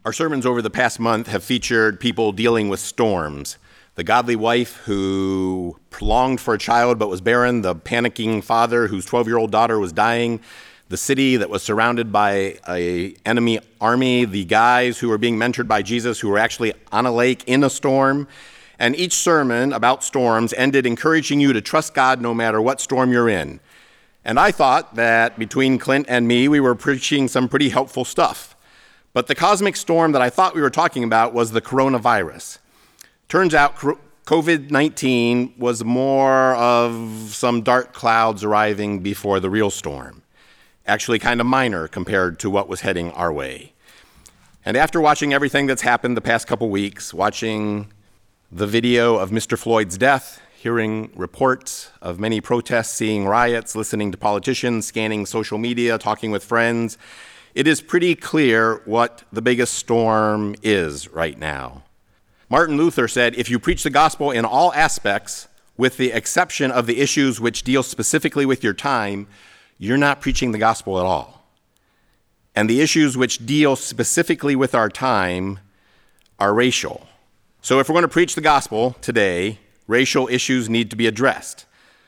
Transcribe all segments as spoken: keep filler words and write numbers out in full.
Our sermons over the past month have featured people dealing with storms. The godly wife who longed for a child but was barren, the panicking father whose twelve-year-old daughter was dying, the city that was surrounded by an enemy army, the guys who were being mentored by Jesus who were actually on a lake in a storm. And each sermon about storms ended encouraging you to trust God no matter what storm you're in. And I thought that between Clint and me, we were preaching some pretty helpful stuff. But the cosmic storm that I thought we were talking about was the coronavirus. Turns out covid nineteen was more of some dark clouds arriving before the real storm. Actually kind of minor compared to what was heading our way. And after watching everything that's happened the past couple weeks, watching the video of Mister Floyd's death, hearing reports of many protests, seeing riots, listening to politicians, scanning social media, talking with friends, it is pretty clear what the biggest storm is right now. Martin Luther said, if you preach the gospel in all aspects, with the exception of the issues which deal specifically with your time, you're not preaching the gospel at all. And the issues which deal specifically with our time are racial. So if we're going to preach the gospel today, racial issues need to be addressed.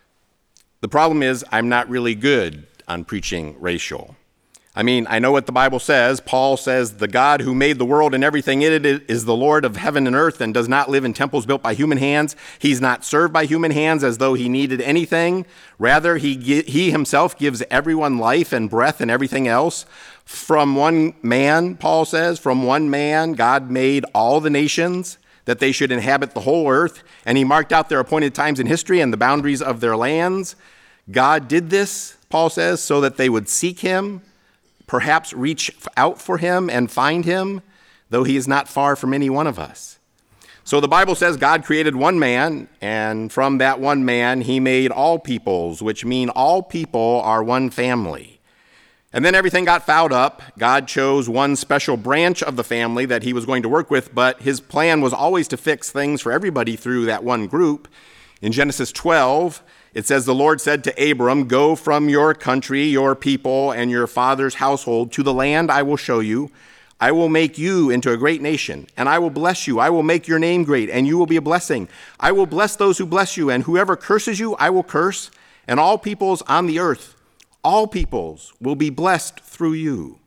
The problem is I'm not really good on preaching racial. I mean, I know what the Bible says. Paul says, the God who made the world and everything in it is the Lord of heaven and earth and does not live in temples built by human hands. He's not served by human hands as though he needed anything. Rather, he, he himself gives everyone life and breath and everything else. From one man, Paul says, from one man, God made all the nations that they should inhabit the whole earth, and he marked out their appointed times in history and the boundaries of their lands. God did this, Paul says, so that they would seek him, perhaps reach out for him and find him, though he is not far from any one of us. So the Bible says God created one man, and from that one man he made all peoples, which mean all people are one family. And then everything got fouled up. God chose one special branch of the family that he was going to work with, but his plan was always to fix things for everybody through that one group. In Genesis twelve, it says, the Lord said to Abram, go from your country, your people, and your father's household to the land I will show you. I will make you into a great nation, and I will bless you. I will make your name great, and you will be a blessing. I will bless those who bless you, and whoever curses you, I will curse. And all peoples on the earth, all peoples will be blessed through you.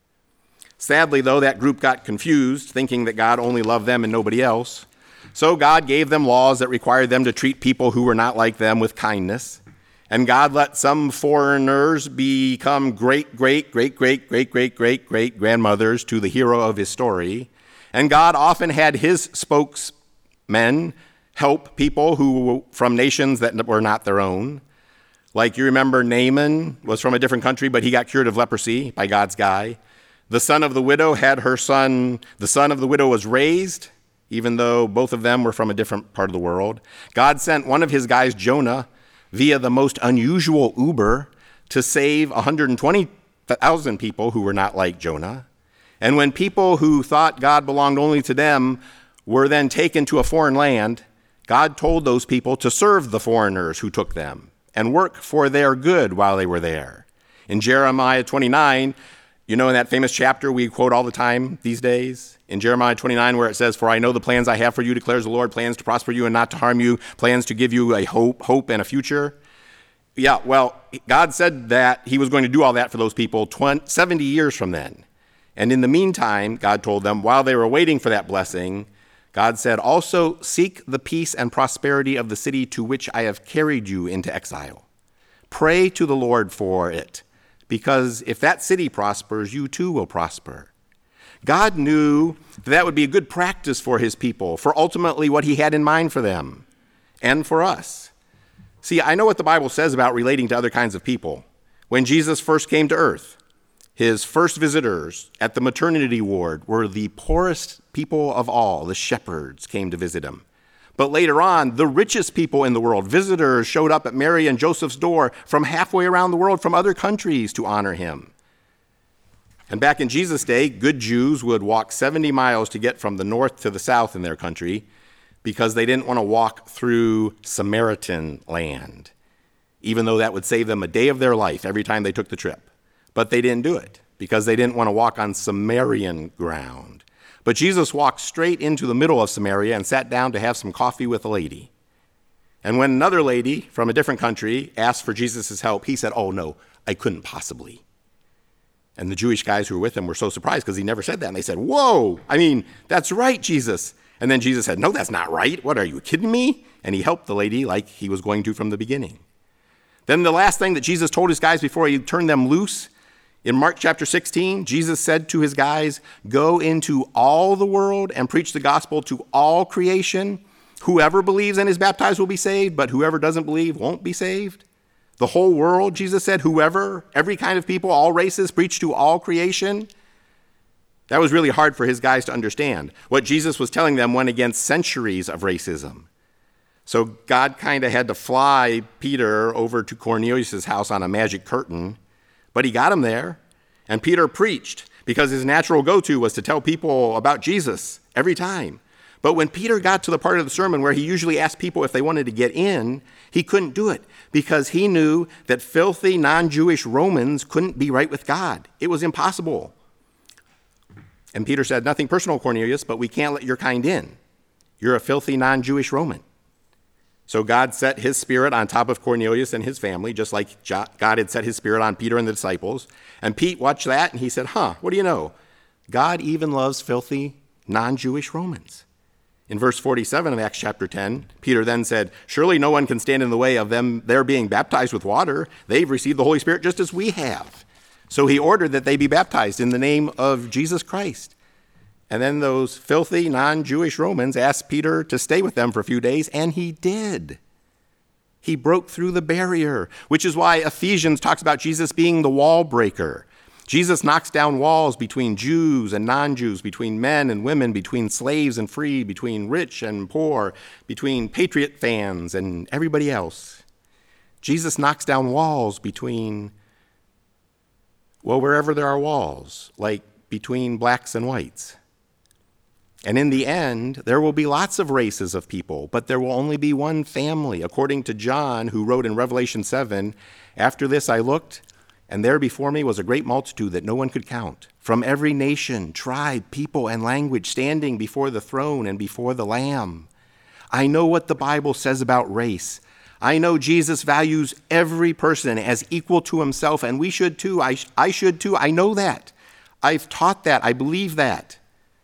Sadly, though, that group got confused, thinking that God only loved them and nobody else. So God gave them laws that required them to treat people who were not like them with kindness. And God let some foreigners become great, great, great, great, great, great, great, great grandmothers to the hero of his story. And God often had his spokesmen help people who from nations that were not their own. Like you remember Naaman was from a different country, but he got cured of leprosy by God's guy. The son of the widow had her son, the son of the widow was raised, even though both of them were from a different part of the world. God sent one of his guys, Jonah, via the most unusual Uber to save one hundred twenty thousand people who were not like Jonah. And when people who thought God belonged only to them were then taken to a foreign land, God told those people to serve the foreigners who took them and work for their good while they were there. In Jeremiah twenty-nine, you know, in that famous chapter we quote all the time these days, in Jeremiah twenty-nine, where it says, for I know the plans I have for you, declares the Lord, plans to prosper you and not to harm you, plans to give you a hope, hope and a future. Yeah, well, God said that he was going to do all that for those people twenty, seventy years from then. And in the meantime, God told them, while they were waiting for that blessing, God said, also seek the peace and prosperity of the city to which I have carried you into exile. Pray to the Lord for it, because if that city prospers, you too will prosper. God knew that that would be a good practice for his people, for ultimately what he had in mind for them and for us. See, I know what the Bible says about relating to other kinds of people. When Jesus first came to earth, his first visitors at the maternity ward were the poorest people of all. The shepherds came to visit him. But later on, the richest people in the world, visitors, showed up at Mary and Joseph's door from halfway around the world, from other countries, to honor him. And back in Jesus' day, good Jews would walk seventy miles to get from the north to the south in their country because they didn't want to walk through Samaritan land, even though that would save them a day of their life every time they took the trip. But they didn't do it because they didn't want to walk on Samarian ground. But Jesus walked straight into the middle of Samaria and sat down to have some coffee with a lady. And when another lady from a different country asked for Jesus' help, he said, oh, no, I couldn't possibly. And the Jewish guys who were with him were so surprised because he never said that. And they said, whoa, I mean, that's right, Jesus. And then Jesus said, no, that's not right. What, are you kidding me? And he helped the lady like he was going to from the beginning. Then the last thing that Jesus told his guys before he turned them loose, in Mark chapter sixteen, Jesus said to his guys, go into all the world and preach the gospel to all creation. Whoever believes and is baptized will be saved, but whoever doesn't believe won't be saved. The whole world, Jesus said, whoever, every kind of people, all races, preach to all creation. That was really hard for his guys to understand. What Jesus was telling them went against centuries of racism. So God kind of had to fly Peter over to Cornelius' house on a magic curtain, but he got him there. And Peter preached because his natural go-to was to tell people about Jesus every time. But when Peter got to the part of the sermon where he usually asked people if they wanted to get in, he couldn't do it because he knew that filthy non-Jewish Romans couldn't be right with God. It was impossible. And Peter said, nothing personal, Cornelius, but we can't let your kind in. You're a filthy non-Jewish Roman. So God set his spirit on top of Cornelius and his family, just like God had set his spirit on Peter and the disciples. And Pete watched that and he said, huh, what do you know? God even loves filthy non-Jewish Romans. In verse forty-seven of Acts chapter ten, Peter then said, surely no one can stand in the way of them their being baptized with water. They've received the Holy Spirit just as we have. So he ordered that they be baptized in the name of Jesus Christ. And then those filthy non-Jewish Romans asked Peter to stay with them for a few days, and he did. He broke through the barrier, which is why Ephesians talks about Jesus being the wall breaker. Jesus knocks down walls between Jews and non-Jews, between men and women, between slaves and free, between rich and poor, between Patriot fans and everybody else. Jesus knocks down walls between, well, wherever there are walls, like between blacks and whites. And in the end, there will be lots of races of people, but there will only be one family. According to John, who wrote in Revelation seven, after this I looked, and there before me was a great multitude that no one could count, from every nation, tribe, people, and language, standing before the throne and before the Lamb. I know what the Bible says about race. I know Jesus values every person as equal to himself, and we should too. I, I should too. I know that. I've taught that. I believe that.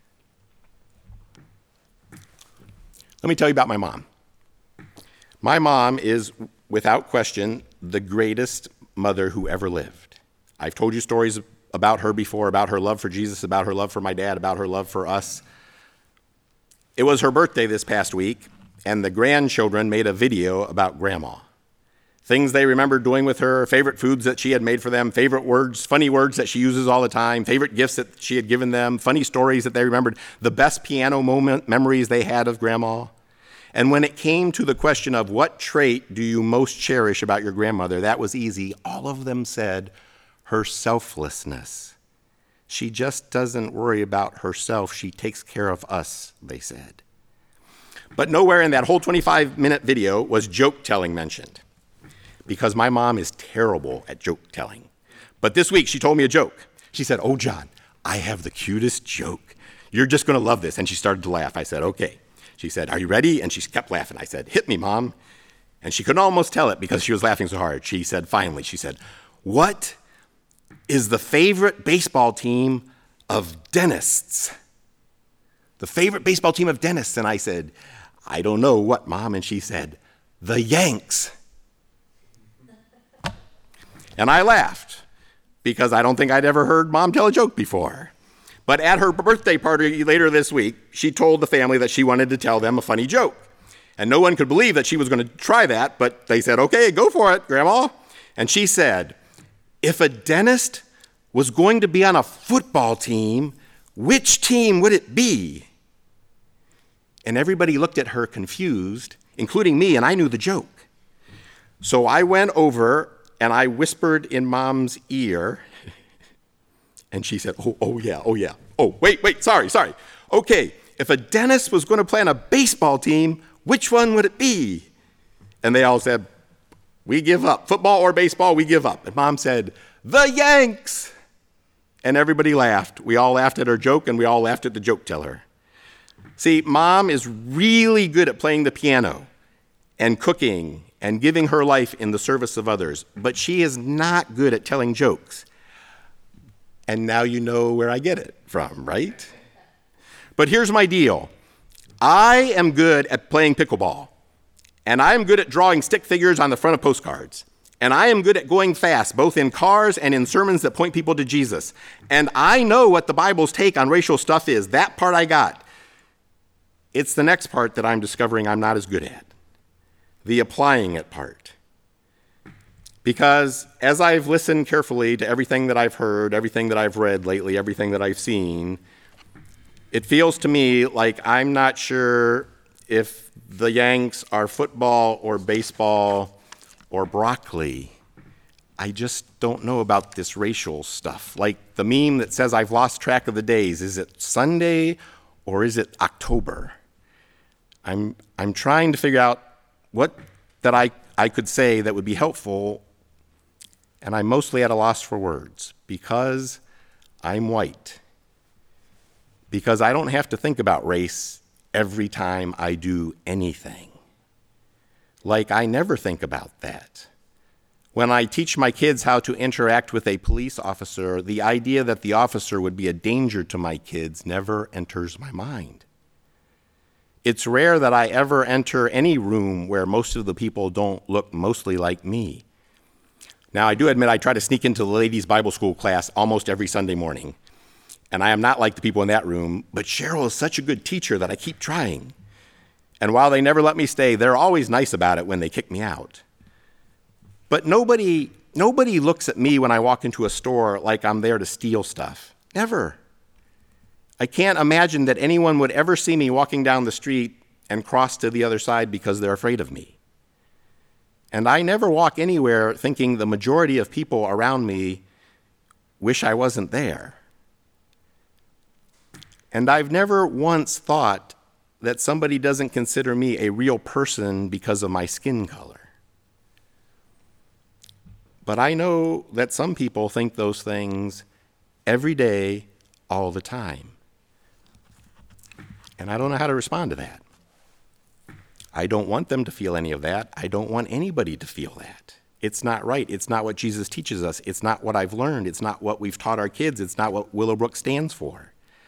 Let me tell you about my mom. My mom is, without question, the greatest mother who ever lived. I've told you stories about her before, about her love for Jesus, about her love for my dad, about her love for us. It was her birthday this past week, and the grandchildren made a video about Grandma. Things they remembered doing with her, favorite foods that she had made for them, favorite words, funny words that she uses all the time, favorite gifts that she had given them, funny stories that they remembered, the best piano moment memories they had of Grandma. And when it came to the question of what trait do you most cherish about your grandmother, that was easy. All of them said her selflessness. She just doesn't worry about herself. She takes care of us, they said. But nowhere in that whole twenty-five minute video was joke telling mentioned, because my mom is terrible at joke telling. But this week she told me a joke. She said, oh, John, I have the cutest joke. You're just going to love this. And she started to laugh. I said, okay. She said, are you ready? And she kept laughing. I said, hit me, Mom. And she couldn't almost tell it because she was laughing so hard. She said, finally, she said, what is the favorite baseball team of dentists? The favorite baseball team of dentists. And I said, I don't know what, Mom. And she said, the Yanks. And I laughed because I don't think I'd ever heard Mom tell a joke before. But at her birthday party later this week, she told the family that she wanted to tell them a funny joke. And no one could believe that she was going to try that, but they said, okay, go for it, Grandma. And she said, if a dentist was going to be on a football team, which team would it be? And everybody looked at her confused, including me, and I knew the joke. So I went over and I whispered in Mom's ear, and she said, oh, oh yeah, oh yeah. Oh, wait, wait, sorry, sorry. Okay, if a dentist was going to play on a baseball team, which one would it be? And they all said, we give up. Football or baseball, we give up. And Mom said, the Yanks. And everybody laughed. We all laughed at her joke, and we all laughed at the joke teller. See, Mom is really good at playing the piano and cooking and giving her life in the service of others, but she is not good at telling jokes. And now you know where I get it from, right? But here's my deal. I am good at playing pickleball, and I am good at drawing stick figures on the front of postcards, and I am good at going fast, both in cars and in sermons that point people to Jesus. And I know what the Bible's take on racial stuff is. That part I got. It's the next part that I'm discovering I'm not as good at, the applying it part. Because as I've listened carefully to everything that I've heard, everything that I've read lately, everything that I've seen, it feels to me like I'm not sure if the Yanks are football or baseball or broccoli. I just don't know about this racial stuff. Like the meme that says I've lost track of the days. Is it Sunday or is it October? I'm I'm trying to figure out what that I, I could say that would be helpful, and I'm mostly at a loss for words because I'm white. Because I don't have to think about race every time I do anything. Like I never think about that. When I teach my kids how to interact with a police officer, the idea that the officer would be a danger to my kids never enters my mind. It's rare that I ever enter any room where most of the people don't look mostly like me. Now, I do admit I try to sneak into the ladies' Bible school class almost every Sunday morning. And I am not like the people in that room, but Cheryl is such a good teacher that I keep trying. And while they never let me stay, they're always nice about it when they kick me out. But nobody, nobody looks at me when I walk into a store like I'm there to steal stuff. Never. I can't imagine that anyone would ever see me walking down the street and cross to the other side because they're afraid of me. And I never walk anywhere thinking the majority of people around me wish I wasn't there. And I've never once thought that somebody doesn't consider me a real person because of my skin color. But I know that some people think those things every day, all the time. And I don't know how to respond to that. I don't want them to feel any of that. I don't want anybody to feel that. It's not right. It's not what Jesus teaches us. It's not what I've learned. It's not what we've taught our kids. It's not what Willowbrook stands for.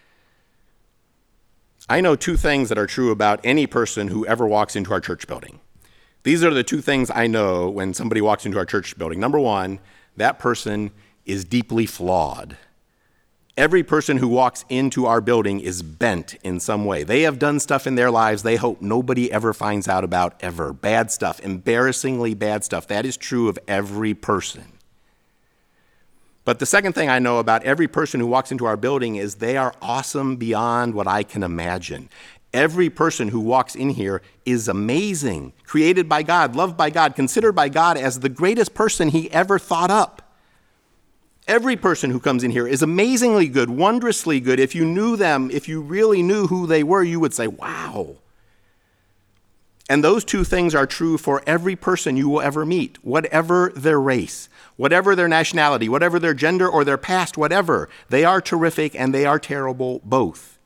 I know two things that are true about any person who ever walks into our church building. These are the two things I know when somebody walks into our church building. Number one, that person is deeply flawed. Every person who walks into our building is bent in some way. They have done stuff in their lives they hope nobody ever finds out about ever. Bad stuff, embarrassingly bad stuff. That is true of every person. But the second thing I know about every person who walks into our building is they are awesome beyond what I can imagine. Every person who walks in here is amazing, created by God, loved by God, considered by God as the greatest person he ever thought up. Every person who comes in here is amazingly good, wondrously good. If you knew them, if you really knew who they were, you would say, wow. And those two things are true for every person you will ever meet, whatever their race, whatever their nationality, whatever their gender or their past, whatever. They are terrific and they are terrible both.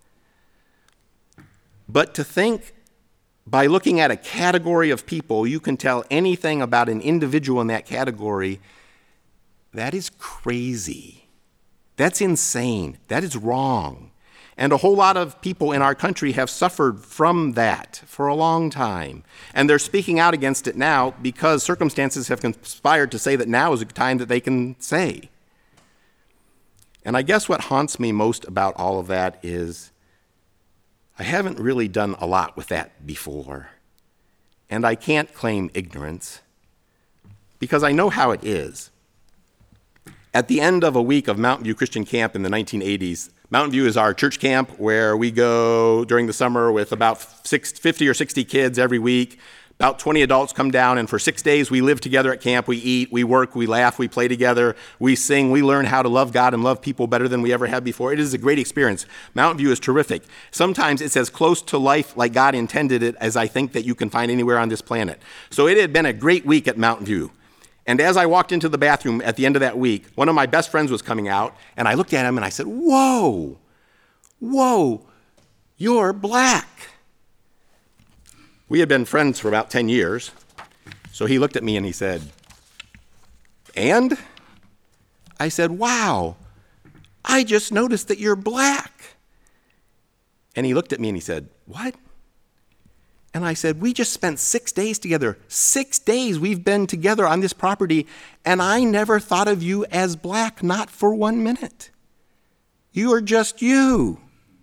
But to think by looking at a category of people, you can tell anything about an individual in that category, that is crazy. That's insane. That is wrong. And a whole lot of people in our country have suffered from that for a long time. And they're speaking out against it now because circumstances have conspired to say that now is a time that they can say. And I guess what haunts me most about all of that is I haven't really done a lot with that before. And I can't claim ignorance because I know how it is. At the end of a week of Mountain View Christian Camp in the nineteen eighties, Mountain View is our church camp where we go during the summer with about fifty or sixty kids every week. About twenty adults come down, and for six days we live together at camp. We eat, we work, we laugh, we play together, we sing, we learn how to love God and love people better than we ever have before. It is a great experience. Mountain View is terrific. Sometimes it's as close to life like God intended it as I think that you can find anywhere on this planet. So it had been a great week at Mountain View. And as I walked into the bathroom at the end of that week, one of my best friends was coming out, and I looked at him and I said, whoa, whoa, you're black. We had been friends for about ten years, so he looked at me and he said, and? I said, wow, I just noticed that you're black. And he looked at me and he said, what? And I said, we just spent six days together. Six days we've been together on this property, and I never thought of you as black, not for one minute. You are just you.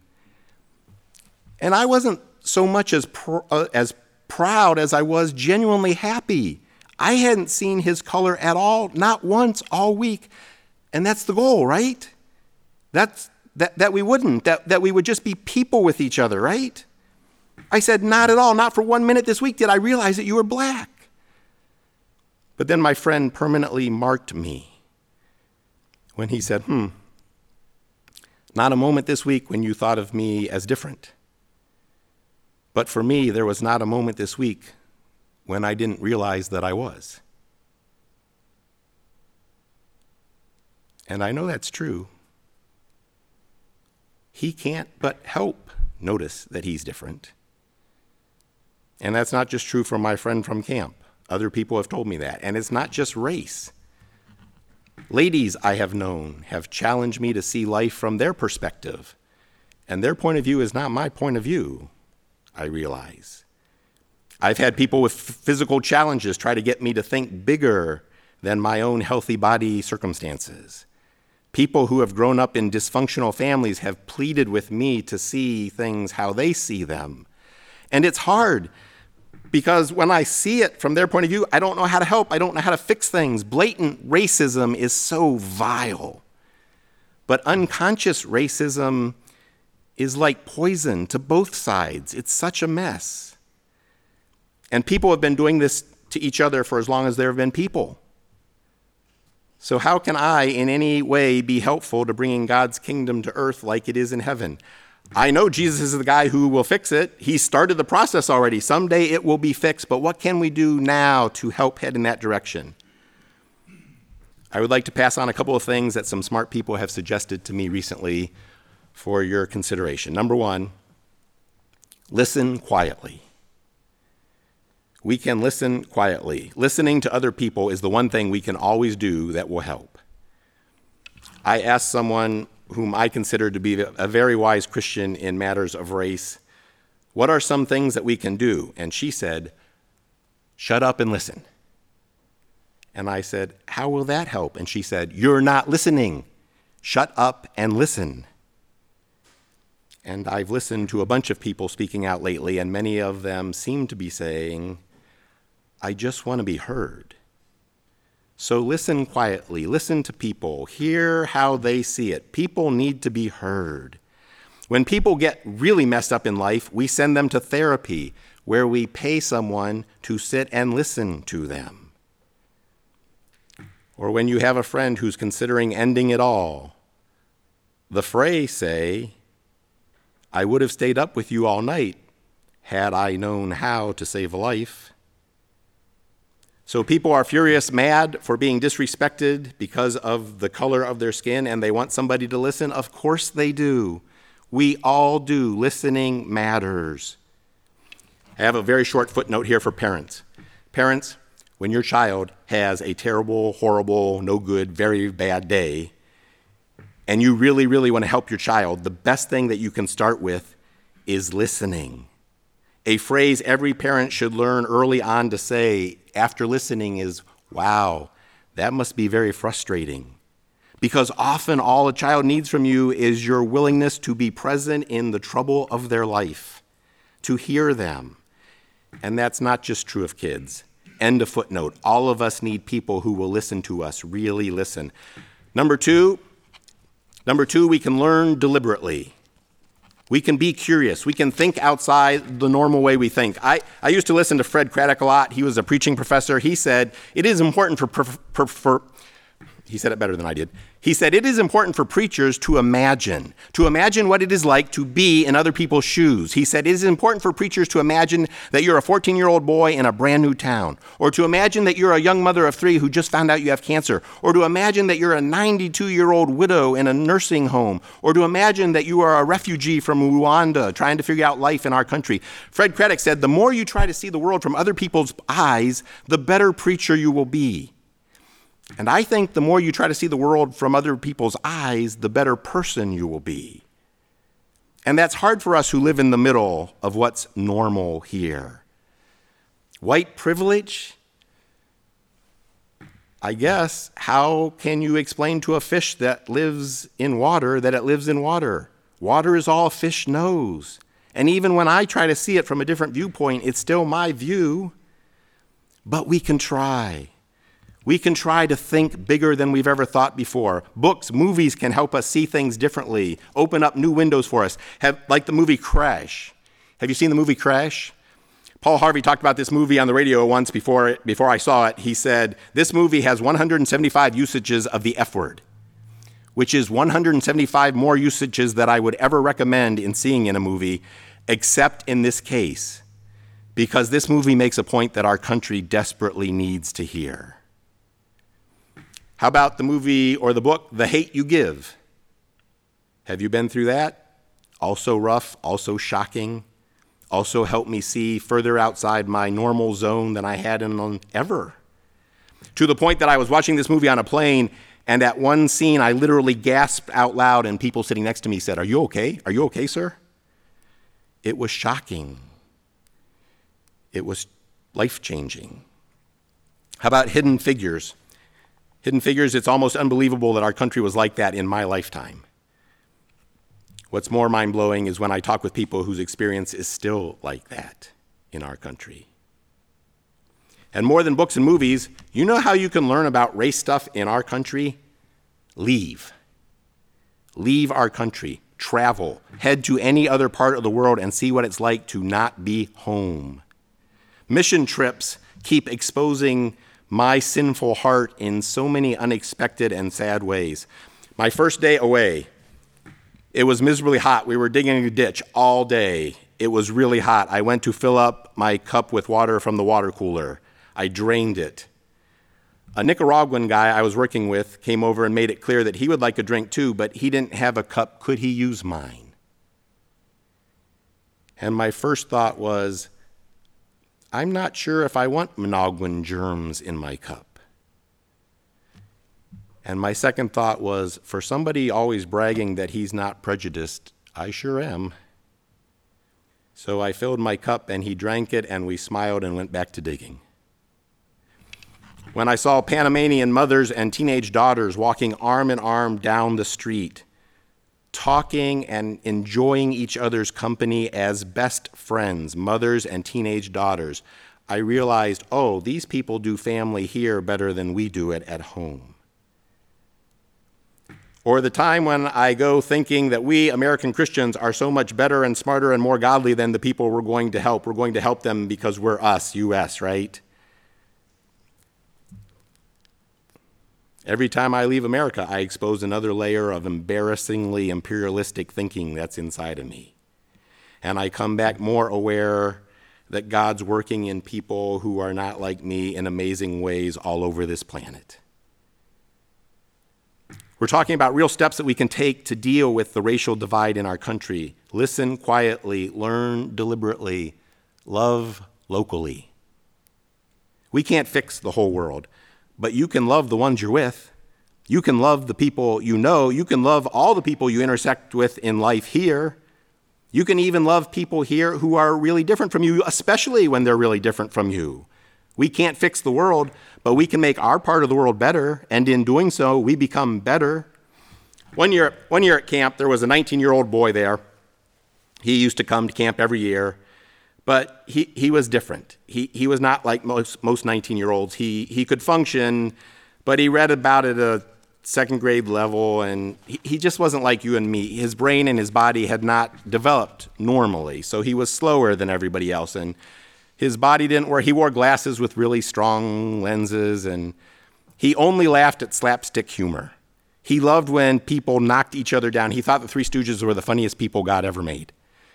And I wasn't so much as pr- uh, as proud as I was genuinely happy. I hadn't seen his color at all, not once all week. And that's the goal, right? That's that, that we wouldn't, that, that we would just be people with each other, right? I said, not at all, not for one minute this week did I realize that you were black. But then my friend permanently marked me when he said, hmm, not a moment this week when you thought of me as different. But for me, there was not a moment this week when I didn't realize that I was. And I know that's true. He can't but help notice that he's different. And that's not just true for my friend from camp. Other people have told me that. And it's not just race. Ladies I have known have challenged me to see life from their perspective. And their point of view is not my point of view, I realize. I've had people with physical challenges try to get me to think bigger than my own healthy body circumstances. People who have grown up in dysfunctional families have pleaded with me to see things how they see them. And it's hard because when I see it from their point of view, I don't know how to help. I don't know how to fix things. Blatant racism is so vile. But unconscious racism is like poison to both sides. It's such a mess. And people have been doing this to each other for as long as there have been people. So how can I in any way be helpful to bringing God's kingdom to earth like it is in heaven? I know Jesus is the guy who will fix it. He started the process already. Someday it will be fixed. But what can we do now to help head in that direction? I would like to pass on a couple of things that some smart people have suggested to me recently for your consideration. Number one, listen quietly. We can listen quietly. Listening to other people is the one thing we can always do that will help. I asked someone whom I consider to be a very wise Christian in matters of race, what are some things that we can do? And she said, shut up and listen. And I said, how will that help? And she said, you're not listening. Shut up and listen. And I've listened to a bunch of people speaking out lately, and many of them seem to be saying, I just want to be heard. So listen quietly, listen to people, hear how they see it. People need to be heard. When people get really messed up in life, we send them to therapy, where we pay someone to sit and listen to them. Or when you have a friend who's considering ending it all, the Fray say, I would have stayed up with you all night had I known how to save a life. So people are furious, mad for being disrespected because of the color of their skin, and they want somebody to listen. Of course they do. We all do. Listening matters. I have a very short footnote here for parents. Parents, when your child has a terrible, horrible, no good, very bad day, and you really, really want to help your child, the best thing that you can start with is listening. A phrase every parent should learn early on to say after listening is, wow, that must be very frustrating. Because often all a child needs from you is your willingness to be present in the trouble of their life, to hear them. And that's not just true of kids. End of footnote. All of us need people who will listen to us, really listen. Number two, number two, we can learn deliberately. We can be curious. We can think outside the normal way we think. I, I used to listen to Fred Craddock a lot. He was a preaching professor. He said, it is important for, for, for He said it better than I did. He said, it is important for preachers to imagine, to imagine what it is like to be in other people's shoes. He said, it is important for preachers to imagine that you're a fourteen-year-old boy in a brand new town, or to imagine that you're a young mother of three who just found out you have cancer, or to imagine that you're a ninety-two-year-old widow in a nursing home, or to imagine that you are a refugee from Rwanda trying to figure out life in our country. Fred Craddock said, the more you try to see the world from other people's eyes, the better preacher you will be. And I think the more you try to see the world from other people's eyes, the better person you will be. And that's hard for us who live in the middle of what's normal here. White privilege? I guess, how can you explain to a fish that lives in water that it lives in water? Water is all a fish knows. And even when I try to see it from a different viewpoint, it's still my view. But we can try. We can try to think bigger than we've ever thought before. Books, movies can help us see things differently, open up new windows for us. Have, like the movie Crash. Have you seen the movie Crash? Paul Harvey talked about this movie on the radio once before, it, before I saw it. He said, this movie has one hundred seventy-five usages of the F word, which is one hundred seventy-five more usages that I would ever recommend in seeing in a movie, except in this case, because this movie makes a point that our country desperately needs to hear. How about the movie or the book, The Hate You Give? Have you been through that? Also rough, also shocking, also helped me see further outside my normal zone than I had in ever. To the point that I was watching this movie on a plane, and at one scene I literally gasped out loud, and people sitting next to me said, "Are you okay? Are you okay, sir?" It was shocking. It was life-changing. How about Hidden Figures? Hidden Figures, it's almost unbelievable that our country was like that in my lifetime. What's more mind-blowing is when I talk with people whose experience is still like that in our country. And more than books and movies, you know how you can learn about race stuff in our country? Leave. Leave our country. Travel. Head to any other part of the world and see what it's like to not be home. Mission trips keep exposing my sinful heart in so many unexpected and sad ways. My first day away, it was miserably hot. We were digging a ditch all day. It was really hot. I went to fill up my cup with water from the water cooler. I drained it. A Nicaraguan guy I was working with came over and made it clear that he would like a drink too, but he didn't have a cup. Could he use mine? And my first thought was, I'm not sure if I want Managua germs in my cup. And my second thought was, for somebody always bragging that he's not prejudiced, I sure am. So I filled my cup and he drank it and we smiled and went back to digging. When I saw Panamanian mothers and teenage daughters walking arm in arm down the street, talking and enjoying each other's company as best friends, mothers and teenage daughters, I realized, oh, these people do family here better than we do it at home. Or the time when I go thinking that we American Christians are so much better and smarter and more godly than the people we're going to help. We're going to help them because we're us, U S, right? Every time I leave America, I expose another layer of embarrassingly imperialistic thinking that's inside of me. And I come back more aware that God's working in people who are not like me in amazing ways all over this planet. We're talking about real steps that we can take to deal with the racial divide in our country. Listen quietly, learn deliberately, love locally. We can't fix the whole world, but you can love the ones you're with. You can love the people you know. You can love all the people you intersect with in life here. You can even love people here who are really different from you, especially when they're really different from you. We can't fix the world, but we can make our part of the world better, and in doing so, we become better. One year, one year at camp, there was a nineteen-year-old boy there. He used to come to camp every year, but he, he was different. He he was not like most most nineteen-year-olds. He he could function, but he read about at a second grade level, and he, he just wasn't like you and me. His brain and his body had not developed normally, so he was slower than everybody else, and his body didn't work. He wore glasses with really strong lenses, and He only laughed at slapstick humor. He loved when people knocked each other down. He thought the Three Stooges were the funniest people God ever made.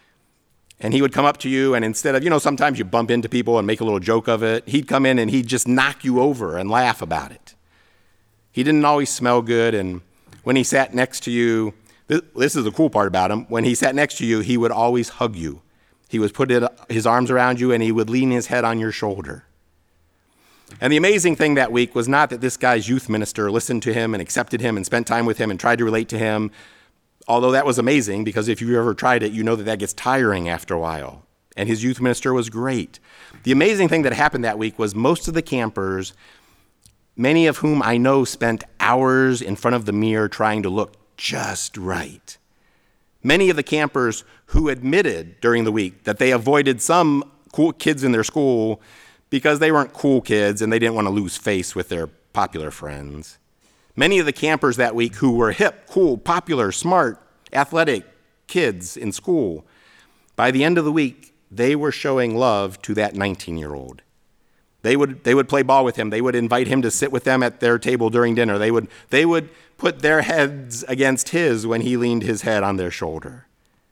And he would come up to you, and instead of, you know, sometimes you bump into people and make a little joke of it, he'd come in and he'd just knock you over and laugh about it. He didn't always smell good, and when he sat next to you, this, this is the cool part about him, when he sat next to you, he would always hug you. He would put it, his arms around you, and he would lean his head on your shoulder. And the amazing thing that week was not that this guy's youth minister listened to him and accepted him and spent time with him and tried to relate to him, although that was amazing, because if you've ever tried it, you know that that gets tiring after a while. And his youth minister was great. The amazing thing that happened that week was most of the campers, many of whom I know spent hours in front of the mirror trying to look just right. Many of the campers who admitted during the week that they avoided some cool kids in their school because they weren't cool kids and they didn't want to lose face with their popular friends. Many of the campers that week who were hip, cool, popular, smart, athletic kids in school, by the end of the week, they were showing love to that nineteen-year-old. They would they would play ball with him. They would invite him to sit with them at their table during dinner. They would they would put their heads against his when he leaned his head on their shoulder.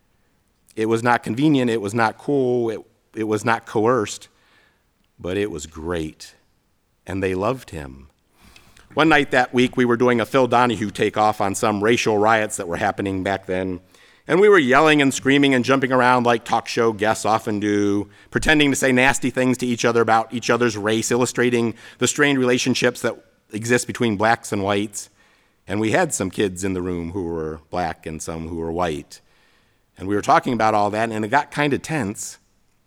It was not convenient. It was not cool. It, it was not coerced. But it was great, and they loved him. One night that week, we were doing a Phil Donahue takeoff on some racial riots that were happening back then, and we were yelling and screaming and jumping around like talk show guests often do, pretending to say nasty things to each other about each other's race, illustrating the strained relationships that exist between blacks and whites. And we had some kids in the room who were black and some who were white. And we were talking about all that, and it got kind of tense.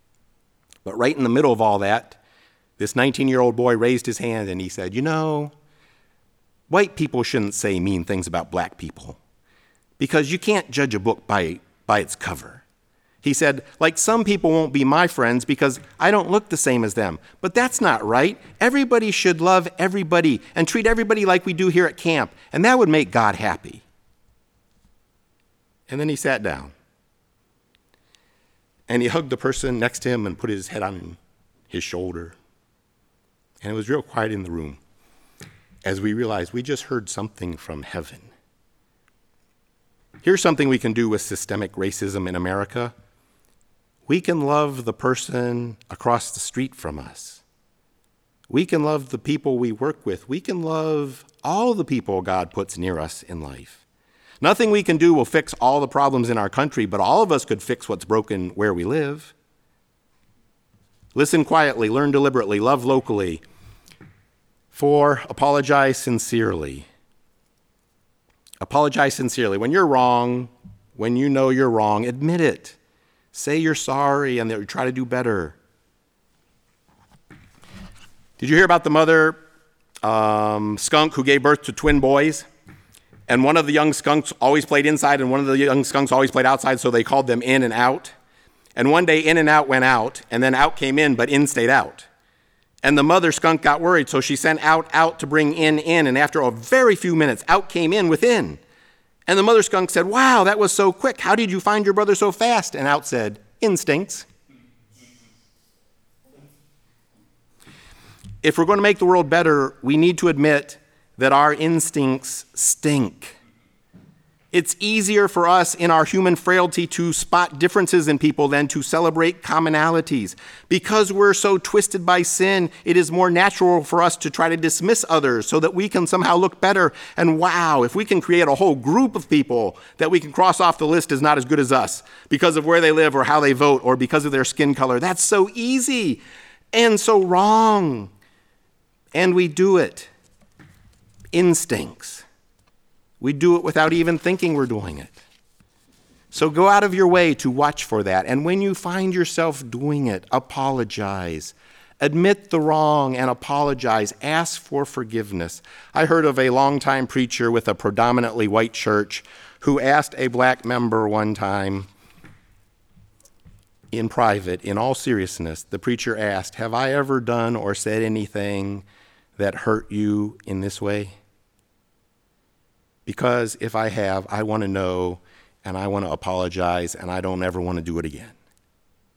But right in the middle of all that, this nineteen-year-old boy raised his hand and he said, you know, white people shouldn't say mean things about black people because you can't judge a book by, by its cover. He said, like some people won't be my friends because I don't look the same as them. But that's not right. Everybody should love everybody and treat everybody like we do here at camp, and that would make God happy. And then he sat down. And he hugged the person next to him and put his head on his shoulder. And it was real quiet in the room as we realized we just heard something from heaven. Here's something we can do with systemic racism in America. We can love the person across the street from us. We can love the people we work with. We can love all the people God puts near us in life. Nothing we can do will fix all the problems in our country, but all of us could fix what's broken where we live. Listen quietly, learn deliberately, love locally. Four, apologize sincerely. Apologize sincerely. When you're wrong, when you know you're wrong, admit it. Say you're sorry and that you try to do better. Did you hear about the mother um, skunk who gave birth to twin boys? And one of the young skunks always played inside and one of the young skunks always played outside, so they called them in and out. And one day in and out went out, and then out came in, but in stayed out. And the mother skunk got worried, so she sent out out to bring in in, and after a very few minutes, out came in within. And the mother skunk said, wow, that was so quick. How did you find your brother so fast? And out said, instincts. If we're going to make the world better, we need to admit that our instincts stink. It's easier for us in our human frailty to spot differences in people than to celebrate commonalities. Because we're so twisted by sin, it is more natural for us to try to dismiss others so that we can somehow look better. And wow, if we can create a whole group of people that we can cross off the list as not as good as us because of where they live or how they vote or because of their skin color, that's so easy and so wrong. And we do it. Instincts. We do it without even thinking we're doing it. So go out of your way to watch for that. And when you find yourself doing it, apologize. Admit the wrong and apologize. Ask for forgiveness. I heard of a longtime preacher with a predominantly white church who asked a black member one time in private, in all seriousness, the preacher asked, have I ever done or said anything that hurt you in this way? Because if I have, I want to know, and I want to apologize, and I don't ever want to do it again.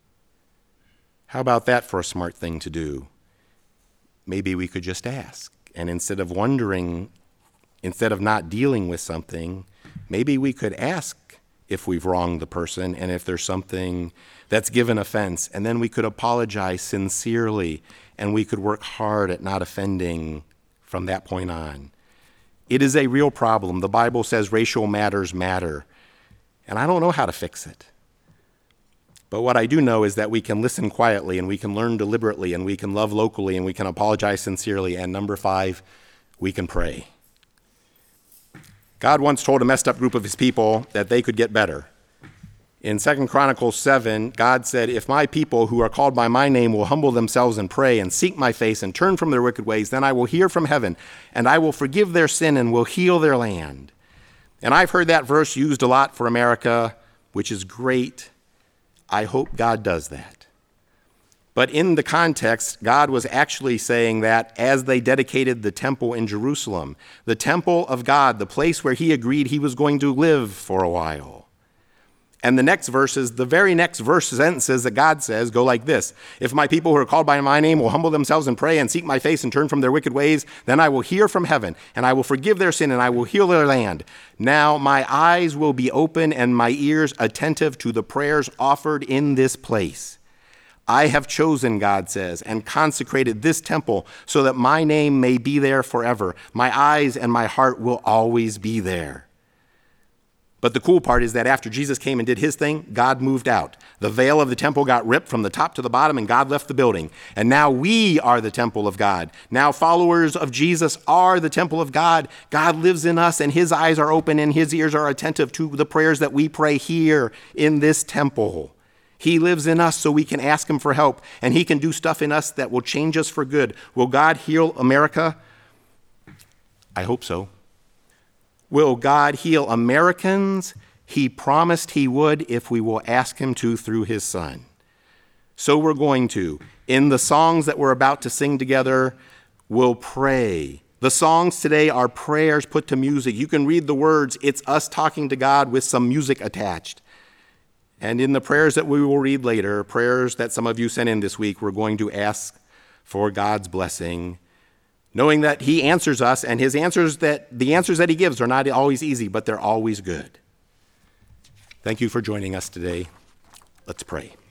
How about that for a smart thing to do? Maybe we could just ask And instead of wondering, instead of not dealing with something, maybe we could ask if we've wronged the person and if there's something that's given offense, and then we could apologize sincerely, and we could work hard at not offending from that point on. It is a real problem. The Bible says racial matters matter, and I don't know how to fix it. But what I do know is that we can listen quietly, and we can learn deliberately, and we can love locally, and we can apologize sincerely, and number five, we can pray. God once told a messed up group of his people that they could get better. In Second Chronicles seven, God said, if my people who are called by my name will humble themselves and pray and seek my face and turn from their wicked ways, then I will hear from heaven and I will forgive their sin and will heal their land. And I've heard that verse used a lot for America, which is great. I hope God does that. But in the context, God was actually saying that as they dedicated the temple in Jerusalem, the temple of God, the place where he agreed he was going to live for a while. And the next verses, the very next verse sentences that God says go like this. If my people who are called by my name will humble themselves and pray and seek my face and turn from their wicked ways, then I will hear from heaven and I will forgive their sin and I will heal their land. Now my eyes will be open and my ears attentive to the prayers offered in this place. I have chosen, God says, and consecrated this temple so that my name may be there forever. My eyes and my heart will always be there. But the cool part is that after Jesus came and did his thing, God moved out. The veil of the temple got ripped from the top to the bottom, and God left the building. And now we are the temple of God. Now followers of Jesus are the temple of God. God lives in us, and his eyes are open, and his ears are attentive to the prayers that we pray here in this temple. He lives in us so we can ask him for help, and he can do stuff in us that will change us for good. Will God heal America? I hope so. Will God heal Americans? He promised he would if we will ask him to through his son. So we're going to. In the songs that we're about to sing together, we'll pray. The songs today are prayers put to music. You can read the words. It's us talking to God with some music attached. And in the prayers that we will read later, prayers that some of you sent in this week, we're going to ask for God's blessing, knowing that he answers us, and his answers that the answers that he gives are not always easy, but they're always good. Thank you for joining us today. Let's pray.